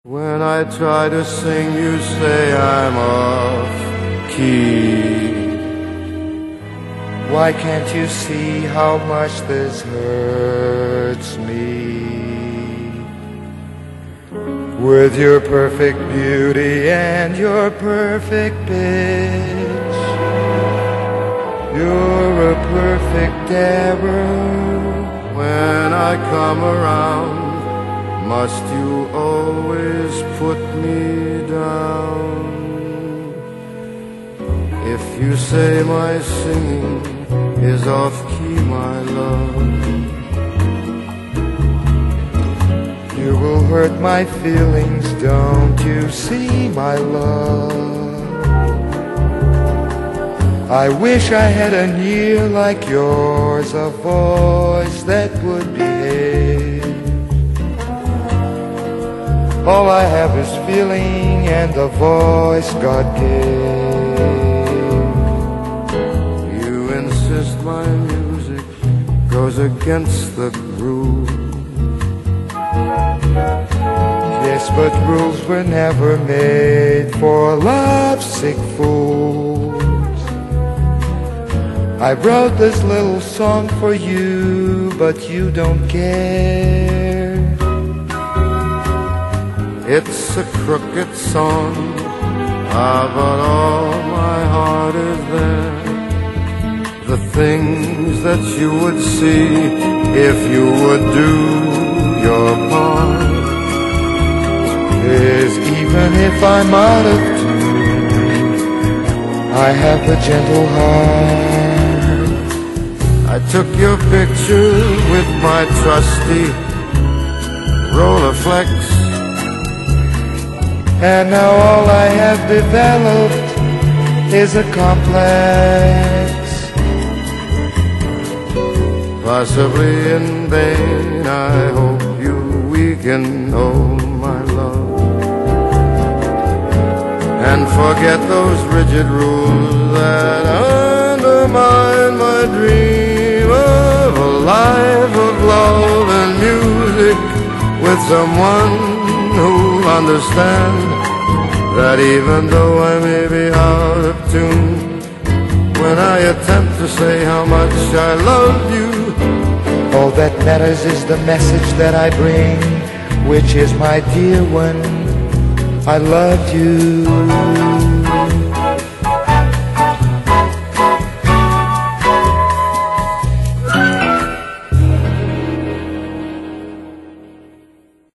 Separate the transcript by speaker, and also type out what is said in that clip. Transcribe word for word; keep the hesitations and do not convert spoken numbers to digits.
Speaker 1: When I try to sing, you say I'm off key.
Speaker 2: Why can't you see how much this hurts me? With your perfect beauty and your perfect pitch, you're a perfect error.
Speaker 1: When I come around, must you always put me down? If you say my singing is off key, my love,
Speaker 2: you will hurt my feelings, don't you see, my love? I wish I had an ear like yours, a voice that would behave. All I have is feeling and a voice God gave.
Speaker 1: You insist my music goes against the groove.
Speaker 2: Yes, but rules were never made for lovesick fools. I wrote this little song for you, but you don't care.
Speaker 1: It's a crooked song, ah, but all my heart is there. The things that you would see if you would do your part
Speaker 2: is, even if I'm out of tune, I have a gentle heart.
Speaker 1: I took your picture with my trusty Rolleiflex,
Speaker 2: and now all I have developed is a complex.
Speaker 1: Possibly in vain, I hope you weaken, oh my love, and forget those rigid rules that undermine my dream of a life of love and music with someone who'll understand that even though I may be out of tune, when I attempt to say how much I love you,
Speaker 2: all that matters is the message that I bring, which is, my dear one, I love you.